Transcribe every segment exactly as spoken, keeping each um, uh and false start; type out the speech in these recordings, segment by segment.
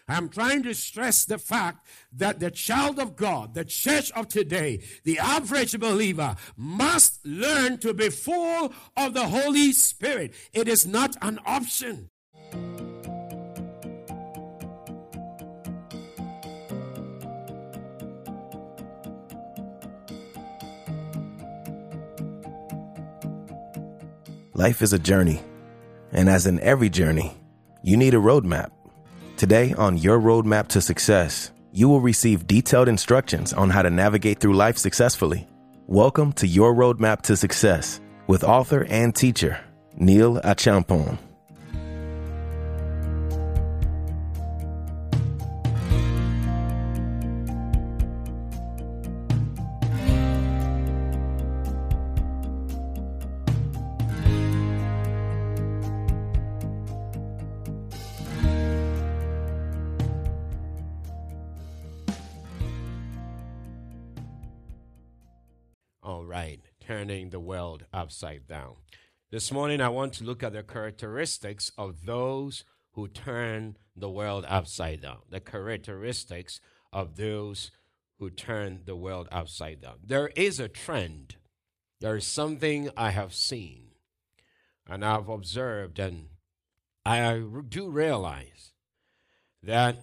I'm trying to stress the fact that the child of God, the church of today, the average believer must learn to be full of the Holy Spirit. It is not an option. Life is a journey, and as in every journey, you need a roadmap. Today on Your Roadmap to Success, you will receive detailed instructions on how to navigate through life successfully. Welcome to Your Roadmap to Success with author and teacher, Neil Achampong. All right, turning the world upside down. This morning, I want to look at the characteristics of those who turn the world upside down. The characteristics of those who turn the world upside down. There is a trend. There is something I have seen, and I've observed, and I do realize that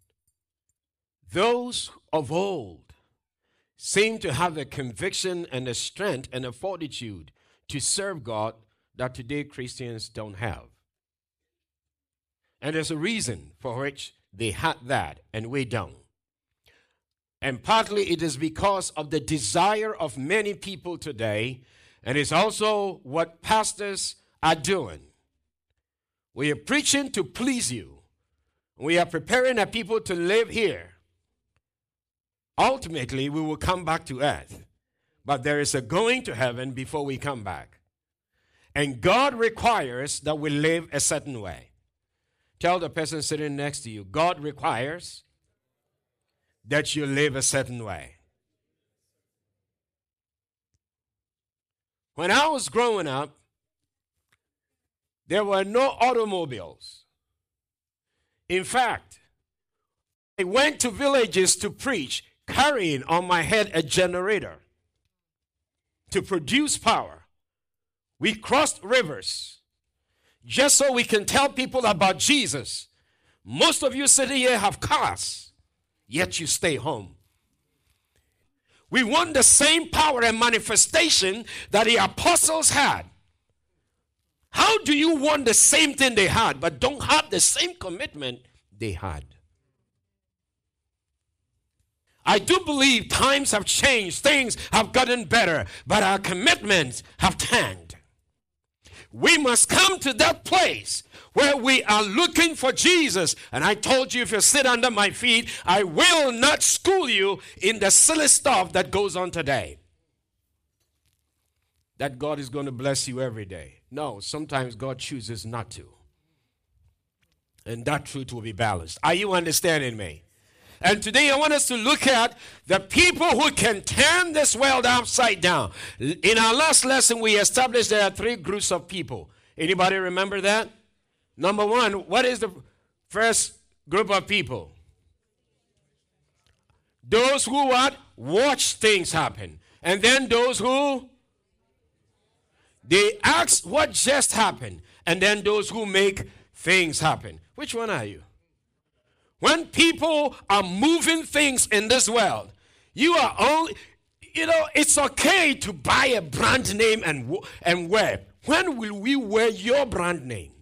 those of old seem to have the conviction and the strength and the fortitude to serve God that today Christians don't have. And there's a reason for which they had that and we don't. And partly it is because of the desire of many people today, and it's also what pastors are doing. We are preaching to please you. We are preparing our people to live here. Ultimately, we will come back to earth. But there is a going to heaven before we come back. And God requires that we live a certain way. Tell the person sitting next to you, God requires that you live a certain way. When I was growing up, there were no automobiles. In fact, I went to villages to preach, carrying on my head a generator to produce power. We crossed rivers just so we can tell people about Jesus. Most of you sitting here have cars, yet you stay home. We want the same power and manifestation that the apostles had. How do you want the same thing they had, but don't have the same commitment they had? I do believe times have changed, things have gotten better, but our commitments have tanked. We must come to that place where we are looking for Jesus. And I told you, if you sit under my feet, I will not school you in the silly stuff that goes on today. That God is going to bless you every day. No, sometimes God chooses not to. And that truth will be balanced. Are you understanding me? And today I want us to look at the people who can turn this world upside down. In our last lesson, we established there are three groups of people. Anybody remember that? Number one, what is the first group of people? Those who what? Watch things happen. And then those who? They ask what just happened. And then those who make things happen. Which one are you? When people are moving things in this world, you are only, you know, it's okay to buy a brand name and, and wear. When will we wear your brand name?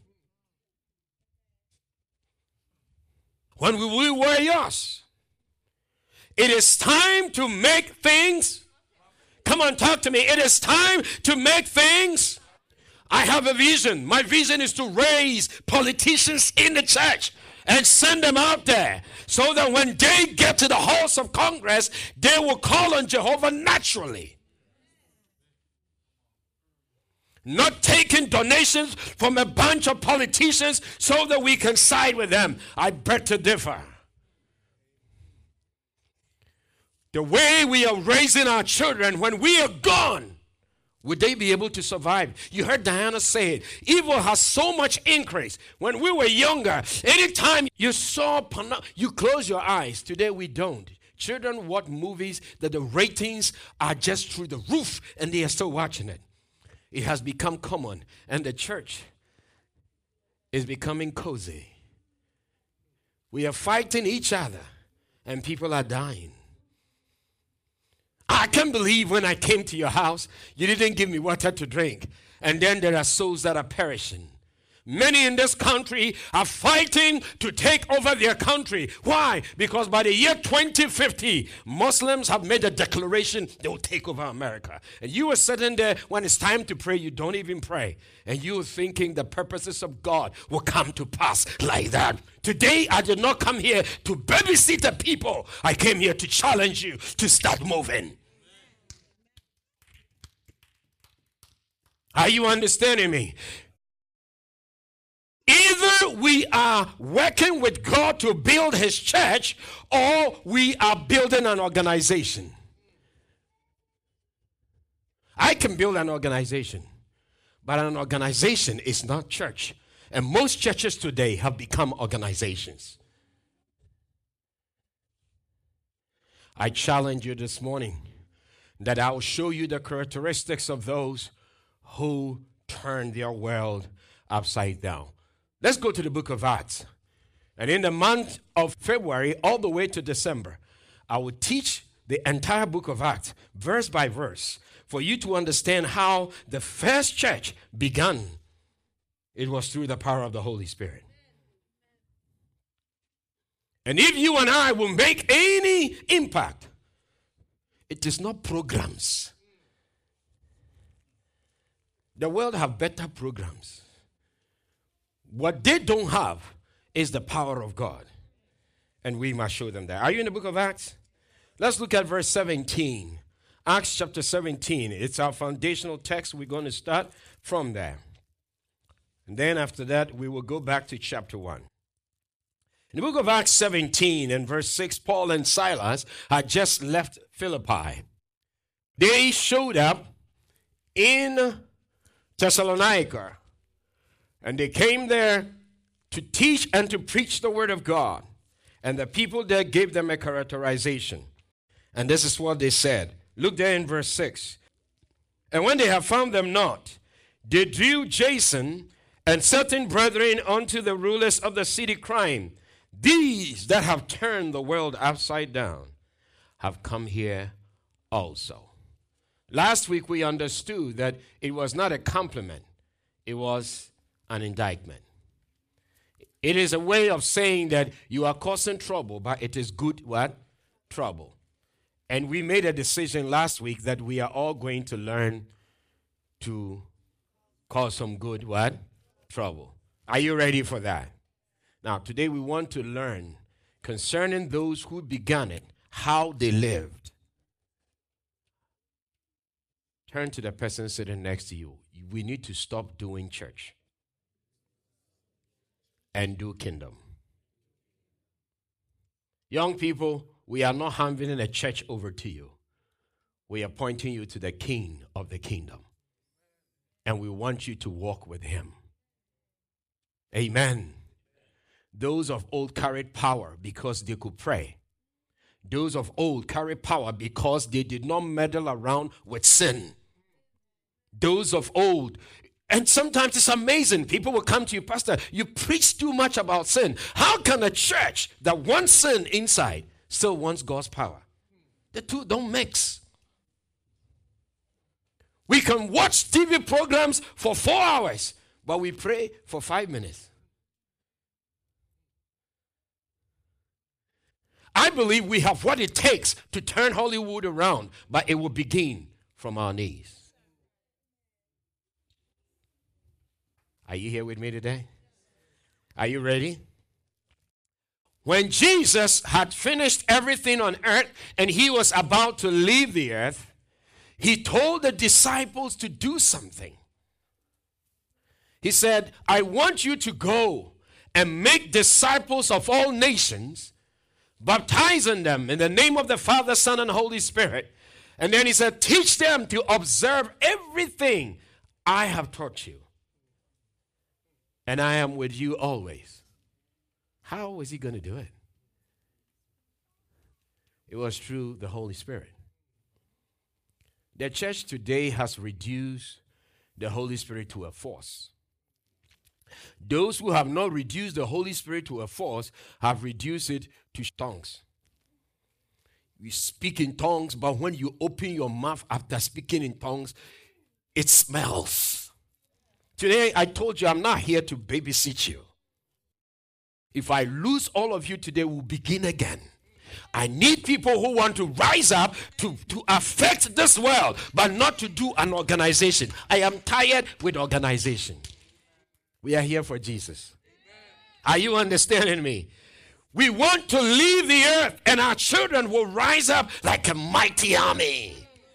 When will we wear yours? It is time to make things. Come on, talk to me. It is time to make things. I have a vision. My vision is to raise politicians in the church and send them out there so that when they get to the halls of Congress, they will call on Jehovah naturally. Not taking donations from a bunch of politicians so that we can side with them. I beg to differ. The way we are raising our children, when we are gone, Would they be able to survive? You heard Diana say it. Evil has so much increase. When we were younger, anytime you saw, porno- you close your eyes. Today we don't. Children watch movies that the ratings are just through the roof and they are still watching it. It has become common, and the church is becoming cozy. We are fighting each other, and people are dying. I can't believe when I came to your house, you didn't give me water to drink. And then there are souls that are perishing. Many in this country are fighting to take over their country. Why? Because by the year twenty fifty, Muslims have made a declaration they will take over America. And you are sitting there, when it's time to pray, you don't even pray. And you are thinking the purposes of God will come to pass like that. Today, I did not come here to babysit the people. I came here to challenge you to start moving. Are you understanding me? Either we are working with God to build his church, or we are building an organization. I can build an organization, but an organization is not church. And most churches today have become organizations. I challenge you this morning that I will show you the characteristics of those who turn their world upside down. Let's go to the book of Acts. And in the month of February all the way to December, I will teach the entire book of Acts, verse by verse, for you to understand how the first church began. It was through the power of the Holy Spirit. And if you and I will make any impact, it is not programs. The world have better programs. What they don't have is the power of God. And we must show them that. Are you in the book of Acts? Let's look at verse seventeen. Acts chapter seventeen. It's our foundational text. We're going to start from there. And then after that, we will go back to chapter one. In the book of Acts seventeen and verse six, Paul and Silas had just left Philippi. They showed up in Thessalonica. And they came there to teach and to preach the word of God. And the people there gave them a characterization. And this is what they said. Look there in verse six. And when they have found them not, they drew Jason and certain brethren unto the rulers of the city, crying, these that have turned the world upside down have come here also. Last week we understood that it was not a compliment. It was an indictment. It is a way of saying that you are causing trouble, but it is good what? Trouble. And we made a decision last week that we are all going to learn to cause some good what? Trouble. Are you ready for that? Now, today we want to learn concerning those who began it, how they lived. Turn to the person sitting next to you. We need to stop doing church and do kingdom. Young people, we are not handing a church over to you. We are pointing you to the King of the kingdom. And we want you to walk with him. Amen. Those of old carried power because they could pray. Those of old carried power because they did not meddle around with sin. Those of old. And sometimes it's amazing. People will come to you, Pastor, you preach too much about sin. How can a church that wants sin inside still wants God's power? The two don't mix. We can watch T V programs for four hours, but we pray for five minutes. I believe we have what it takes to turn Hollywood around, but it will begin from our knees. Are you here with me today? Are you ready? When Jesus had finished everything on earth and he was about to leave the earth, he told the disciples to do something. He said, I want you to go and make disciples of all nations, baptizing them in the name of the Father, Son, and Holy Spirit, And then he said, teach them to observe everything I have taught you. And I am with you always. How was he going to do it? It was through the Holy Spirit. The church today has reduced the Holy Spirit to a force. Those who have not reduced the Holy Spirit to a force have reduced it to tongues. You speak in tongues, but when you open your mouth after speaking in tongues, it smells. Today, I told you I'm not here to babysit you. If I lose all of you today, we'll begin again. I need people who want to rise up to, to affect this world, but not to do an organization. I am tired with organization. We are here for Jesus. Are you understanding me? We want to leave the earth, and our children will rise up like a mighty army.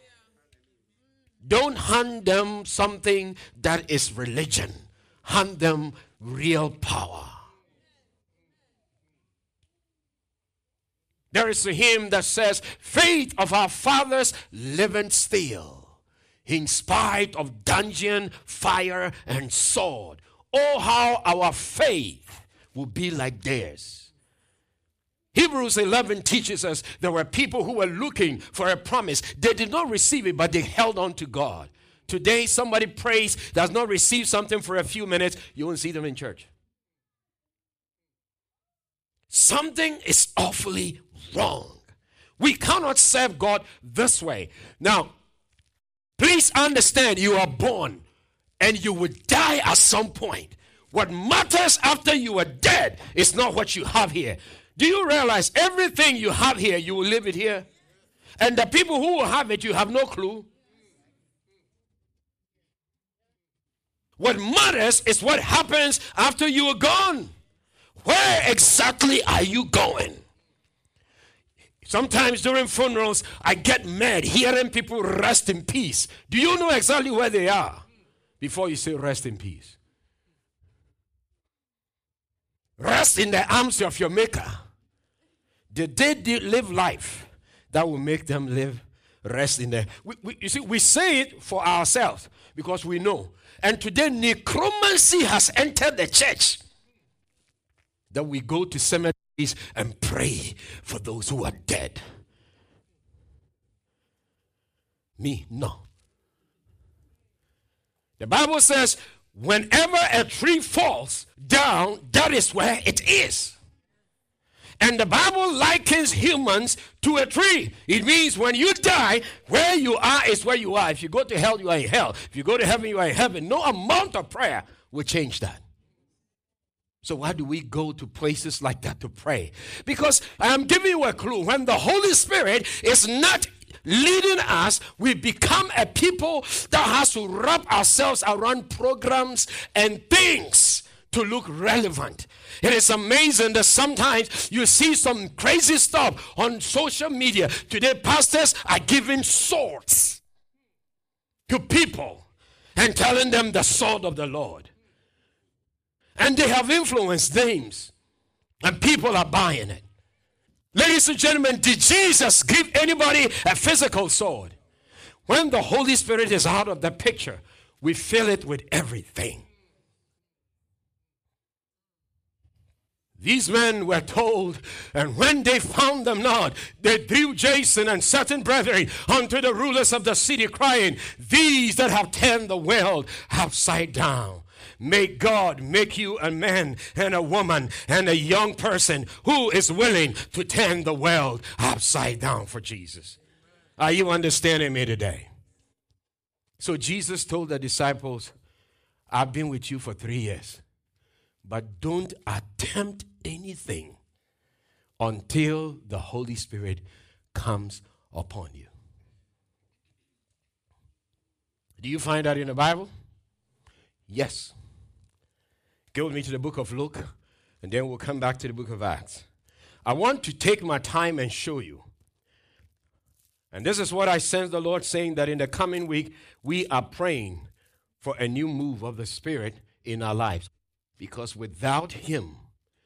Don't hand them something that is religion. Hand them real power. There is a hymn that says, faith of our fathers living still, in spite of dungeon, fire, and sword. Oh, how our faith will be like theirs. Hebrews eleven teaches us there were people who were looking for a promise. They did not receive it, but they held on to God. Today, somebody prays, does not receive something for a few minutes, you won't see them in church. Something is awfully wrong. We cannot serve God this way. Now, please understand, you are born and you will die at some point. What matters after you are dead is not what you have here. Do you realize everything you have here, you will leave it here? And the people who will have it, you have no clue. What matters is what happens after you are gone. Where exactly are you going? Sometimes during funerals, I get mad hearing people rest in peace. Do you know exactly where they are before you say rest in peace? Rest in the arms of your Maker. Did they live life that will make them live, rest in there? We, we, you see, we say it for ourselves because we know. And today, necromancy has entered the church. That we go to cemeteries and pray for those who are dead. Me, no. The Bible says, whenever a tree falls down, that is where it is. And the Bible likens humans to a tree. It means when you die, where you are is where you are. If you go to hell, you are in hell. If you go to heaven, you are in heaven. No amount of prayer will change that. So why do we go to places like that to pray? Because I'm giving you a clue. When the Holy Spirit is not leading us, we become a people that has to wrap ourselves around programs and things to look relevant. It is amazing that sometimes you see some crazy stuff on social media. Today, pastors are giving swords to people and telling them the sword of the Lord. And they have influenced names, and people are buying it. Ladies and gentlemen, did Jesus give anybody a physical sword? When the Holy Spirit is out of the picture, we fill it with everything. These men were told, and when they found them not, they drew Jason and certain brethren unto the rulers of the city, crying, these that have turned the world upside down. May God make you a man and a woman and a young person who is willing to turn the world upside down for Jesus. Are you understanding me today? So Jesus told the disciples, I've been with you for three years, but don't attempt anything until the Holy Spirit comes upon you. Do you find that in the Bible? Yes. Go with me to the book of Luke, and then we'll come back to the book of Acts. I want to take my time and show you. And this is what I sense the Lord saying, that in the coming week, we are praying for a new move of the Spirit in our lives. Because without Him,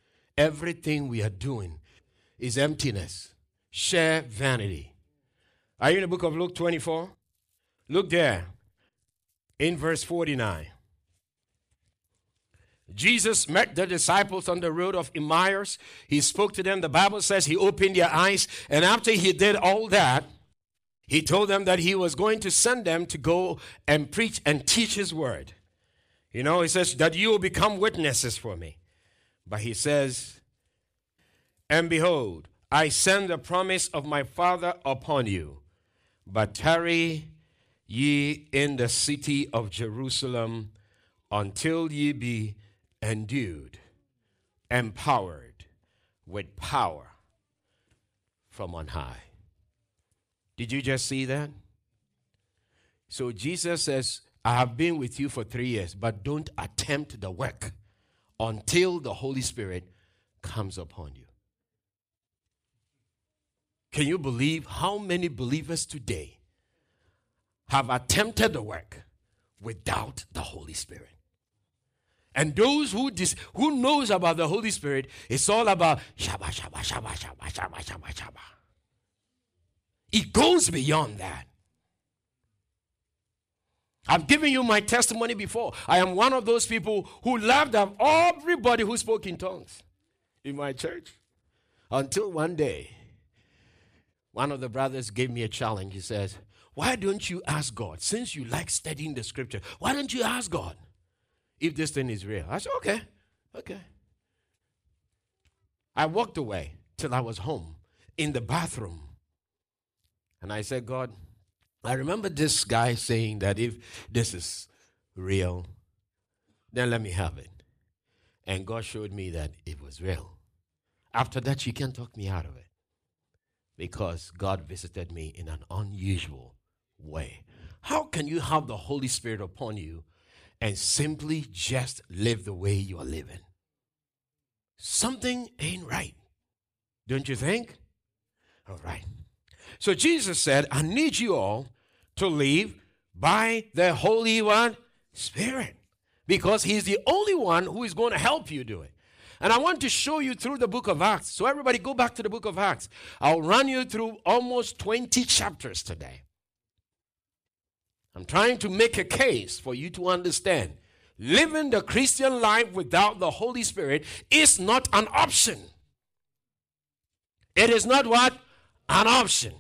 everything we are doing is emptiness, sheer vanity. Are you in the book of Luke twenty-four? Look there in verse forty-nine. Jesus met the disciples on the road of Emmaus. He spoke to them. The Bible says he opened their eyes. And after he did all that, he told them that he was going to send them to go and preach and teach his word. You know, he says that you will become witnesses for me. But he says, and behold, I send the promise of my Father upon you. But tarry ye in the city of Jerusalem until ye be endued, empowered with power from on high. Did you just see that? So Jesus says, I have been with you for three years, but don't attempt the work until the Holy Spirit comes upon you. Can you believe how many believers today have attempted the work without the Holy Spirit? And those who dis- who knows about the Holy Spirit, it's all about shabba, shabba, shabba, shabba, shabba, shabba, shabba. It goes beyond that. I've given you my testimony before. I am one of those people who laughed at everybody who spoke in tongues in my church. Until one day, one of the brothers gave me a challenge. He says, why don't you ask God? Since you like studying the scripture, why don't you ask God if this thing is real? I said, okay, okay. I walked away till I was home in the bathroom. And I said, God, I remember this guy saying that if this is real, then let me have it. And God showed me that it was real. After that, you can't talk me out of it. Because God visited me in an unusual way. How can you have the Holy Spirit upon you and simply just live the way you are living? Something ain't right. Don't you think? All right. So Jesus said, I need you all to live by the Holy One Spirit. Because he's the only one who is going to help you do it. And I want to show you through the book of Acts. So everybody go back to the book of Acts. I'll run you through almost twenty chapters today. I'm trying to make a case for you to understand. Living the Christian life without the Holy Spirit is not an option. It is not what? An option.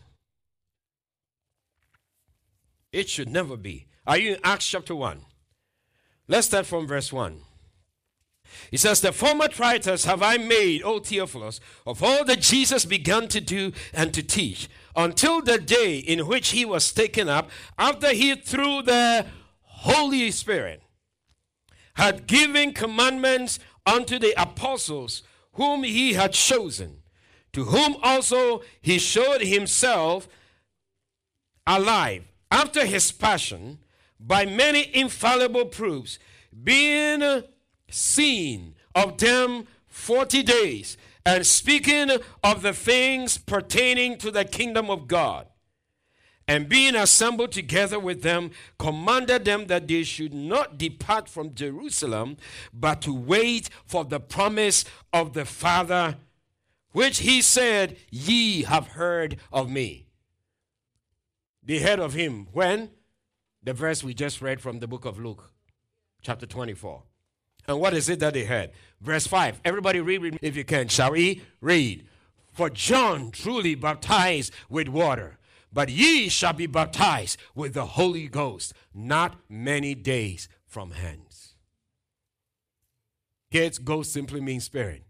It should never be. Are you in Acts chapter one? Let's start from verse one. He says, the former writers have I made, O Theophilus, of all that Jesus began to do and to teach, until the day in which he was taken up, after he, through the Holy Spirit, had given commandments unto the apostles whom he had chosen, to whom also he showed himself alive after his passion by many infallible proofs, being seen of them forty days, and speaking of the things pertaining to the kingdom of God. And being assembled together with them, commanded them that they should not depart from Jerusalem, but to wait for the promise of the Father, which he said, ye have heard of me. They heard of him when? The verse we just read from the book of Luke, chapter twenty-four. And what is it that they heard? Verse five. Everybody read with me if you can. Shall we? Read. For John truly baptized with water, but ye shall be baptized with the Holy Ghost not many days from hence. Kids, ghost simply means spirit.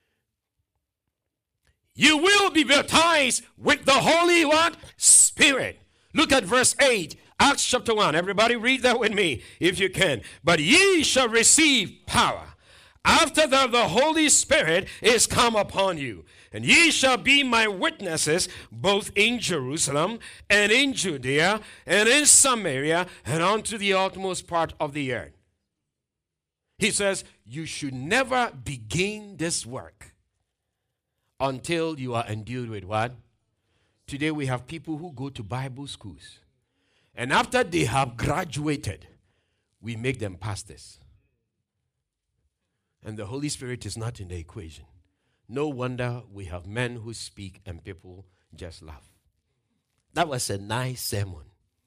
You will be baptized with the Holy what? Spirit. Look at verse eight. Acts chapter one. Everybody read that with me if you can. But ye shall receive power after that the Holy Spirit is come upon you. And ye shall be my witnesses both in Jerusalem and in Judea and in Samaria and unto the utmost part of the earth. He says, you should never begin this work until you are endued with what? Today we have people who go to Bible schools. And after they have graduated, we make them pastors. And the Holy Spirit is not in the equation. No wonder we have men who speak and people just laugh. That was a nice sermon.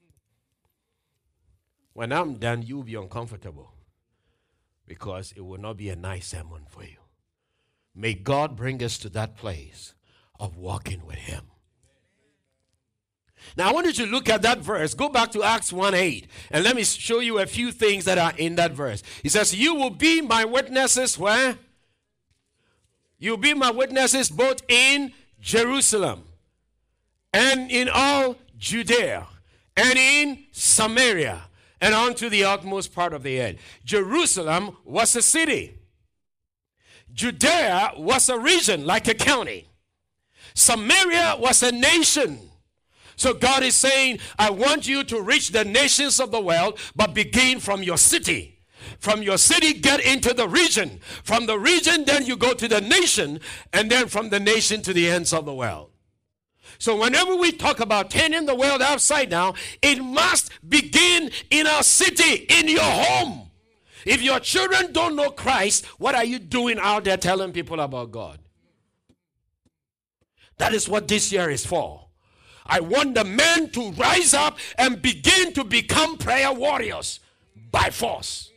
When I'm done, you'll be uncomfortable because it will not be a nice sermon for you. May God bring us to that place of walking with him. Now, I want you to look at that verse. Go back to Acts one eight, and let me show you a few things that are in that verse. He says, you will be my witnesses where? You'll be my witnesses both in Jerusalem and in all Judea and in Samaria and unto the utmost part of the earth. Jerusalem was a city. Judea was a region, like a county. Samaria was a nation. So God is saying, I want you to reach the nations of the world, but begin from your city. From your city, get into the region. From the region, then you go to the nation, and then from the nation to the ends of the world. So whenever we talk about turning the world upside down, it must begin in our city, in your home. If your children don't know Christ, what are you doing out there telling people about God? That is what this year is for. I want the men to rise up and begin to become prayer warriors by force.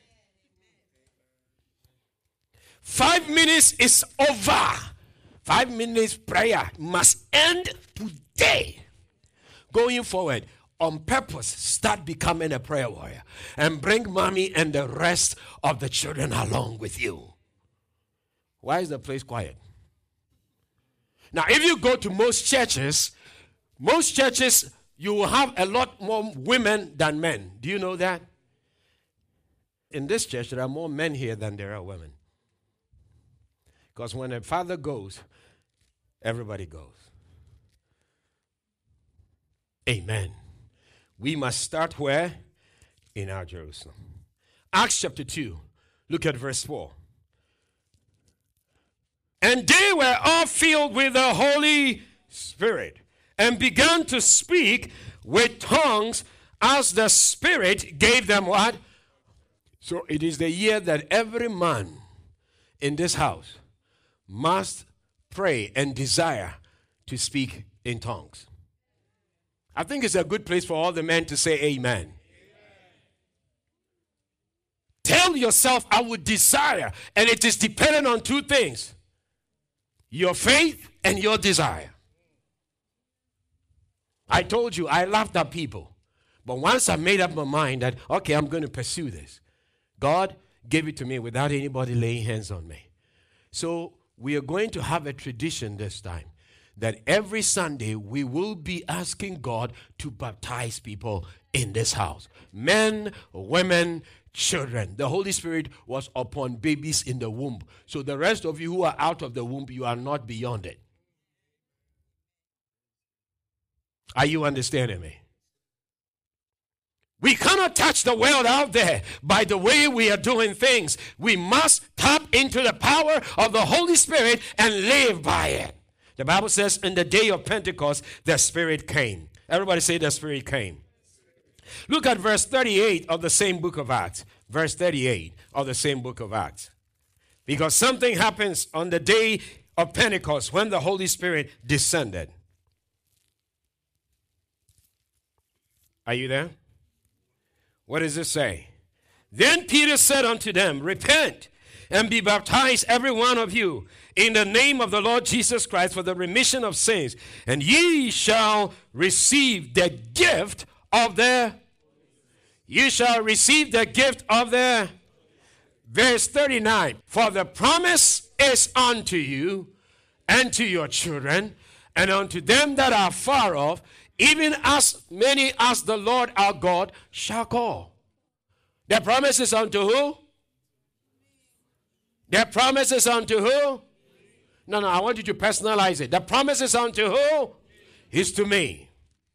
Five minutes is over. Five minutes prayer must end today. Going forward, on purpose, start becoming a prayer warrior and bring mommy and the rest of the children along with you. Why is the place quiet? Now, if you go to most churches, most churches, you will have a lot more women than men. Do you know that? In this church, there are more men here than there are women. Because when a father goes, everybody goes. Amen. We must start where? In our Jerusalem. Acts chapter two. Look at verse four. And they were all filled with the Holy Spirit and began to speak with tongues as the Spirit gave them what? So it is the year that every man in this house must pray and desire to speak in tongues. I think it's a good place for all the men to say amen. Amen. Tell yourself, I would desire, and it is dependent on two things: your faith and your desire. I told you, I laughed at people. But once I made up my mind that, okay, I'm going to pursue this, God gave it to me without anybody laying hands on me. So we are going to have a tradition this time that every Sunday we will be asking God to baptize people in this house. Men, women, children. The Holy Spirit was upon babies in the womb. So the rest of you who are out of the womb, you are not beyond it. Are you understanding me? We cannot touch the world out there by the way we are doing things. We must tap into the power of the Holy Spirit and live by it. The Bible says in the day of Pentecost, the Spirit came. Everybody say the Spirit came. Look at verse thirty-eight of the same book of Acts. Verse thirty-eight of the same book of Acts. Because something happens on the day of Pentecost when the Holy Spirit descended. Are you there? What does it say? Then Peter said unto them, repent and be baptized every one of you in the name of the Lord Jesus Christ for the remission of sins, and ye shall receive the gift of the you shall receive the gift of the verse thirty-nine. For the promise is unto you and to your children and unto them that are far off, even as many as the Lord our God shall call. The promise is unto who? The promise is unto who? No, no, I want you to personalize it. The promise is unto who? Is to me.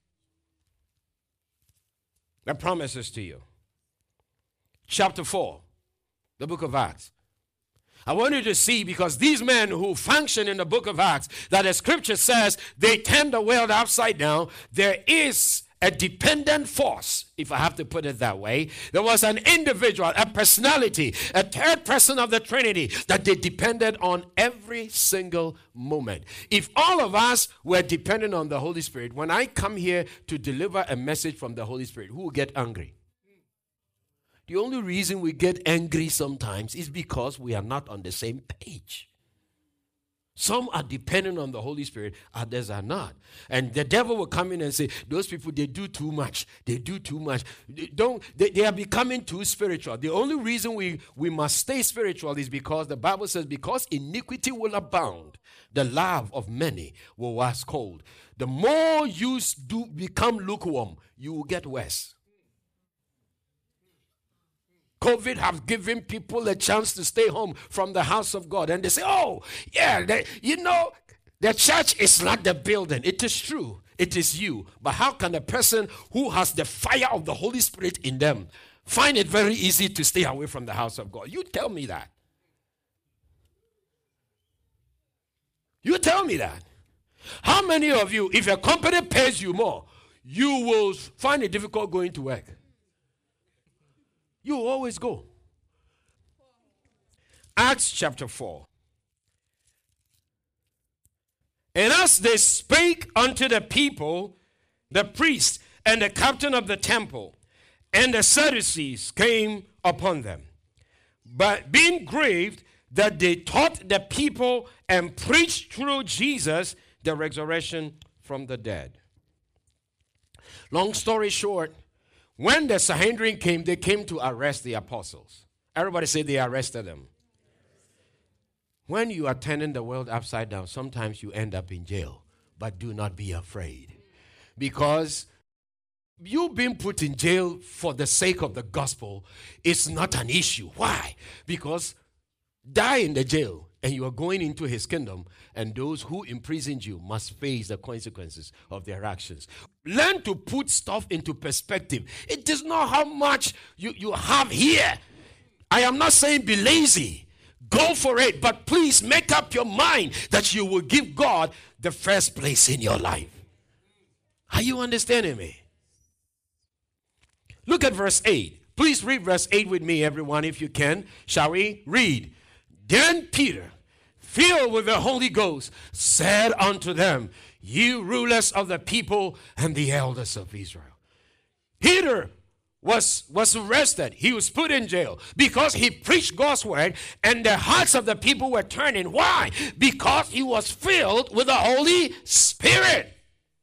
The promise is to you. Chapter four, the book of Acts. I want you to see, because these men who function in the book of Acts, that the scripture says they turn the world upside down, there is a dependent force, if I have to put it that way. There was an individual, a personality, a third person of the Trinity that they depended on every single moment. If all of us were dependent on the Holy Spirit, when I come here to deliver a message from the Holy Spirit, who will get angry? The only reason we get angry sometimes is because we are not on the same page. Some are dependent on the Holy Spirit, others are not. And the devil will come in and say, those people, they do too much. They do too much. They, don't, they, they are becoming too spiritual. The only reason we, we must stay spiritual is because the Bible says, because iniquity will abound, the love of many will wax cold. The more you do become lukewarm, you will get worse. COVID have given people a chance to stay home from the house of God. And they say, oh, yeah, they, you know, the church is not the building. It is true. It is you. But how can a person who has the fire of the Holy Spirit in them find it very easy to stay away from the house of God? You tell me that. You tell me that. How many of you, if a company pays you more, you will find it difficult going to work? You always go. Acts chapter four. And as they spake unto the people, the priest and the captain of the temple and the Sadducees came upon them. But being grieved that they taught the people and preached through Jesus the resurrection from the dead. Long story short, when the Sanhedrin came, they came to arrest the apostles. Everybody say they arrested them. When you are turning the world upside down, sometimes you end up in jail. But do not be afraid. Because you being put in jail for the sake of the gospel is not an issue. Why? Because die in the jail and you are going into his kingdom, and those who imprisoned you must face the consequences of their actions. Learn to put stuff into perspective. It is not how much you, you have here. I am not saying be lazy. Go for it. But please make up your mind that you will give God the first place in your life. Are you understanding me? Look at verse eight. Please read verse eight with me, everyone, if you can. Shall we? Read. Then Peter, filled with the Holy Ghost, said unto them, you rulers of the people and the elders of Israel. Peter was, was arrested. He was put in jail because he preached God's word, and the hearts of the people were turning. Why? Because he was filled with the Holy Spirit.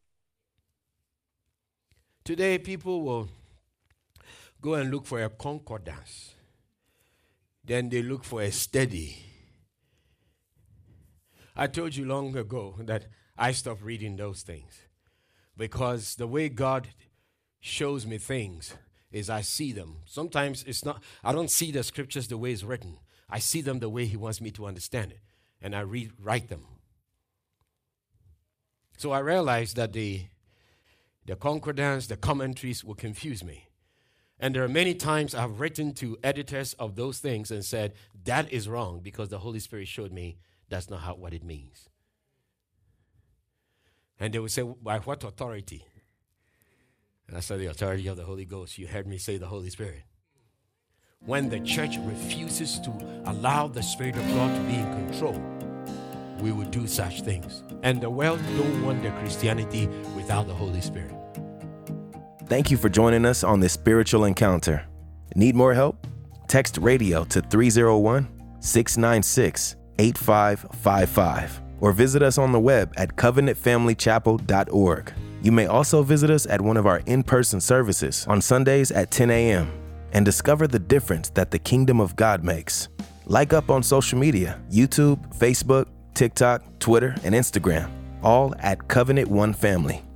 Today, people will go and look for a concordance. Then they look for a study. I told you long ago that I stopped reading those things because the way God shows me things is I see them. Sometimes it's not, I don't see the scriptures the way it's written. I see them the way he wants me to understand it, and I read, write them. So I realized that the, the concordance, the commentaries will confuse me. And there are many times I've written to editors of those things and said, that is wrong because the Holy Spirit showed me that's not how, what it means. And they would say, by what authority? And I said, the authority of the Holy Ghost. You heard me say the Holy Spirit. When the church refuses to allow the Spirit of God to be in control, we will do such things. And the world don't want the Christianity without the Holy Spirit. Thank you for joining us on this spiritual encounter. Need more help? Text radio to three oh one, six nine six, eight five five five or visit us on the web at covenant family chapel dot org. You may also visit us at one of our in-person services on Sundays at ten a.m. and discover the difference that the kingdom of God makes. Like up on social media, YouTube, Facebook, TikTok, Twitter, and Instagram, all at Covenant One Family.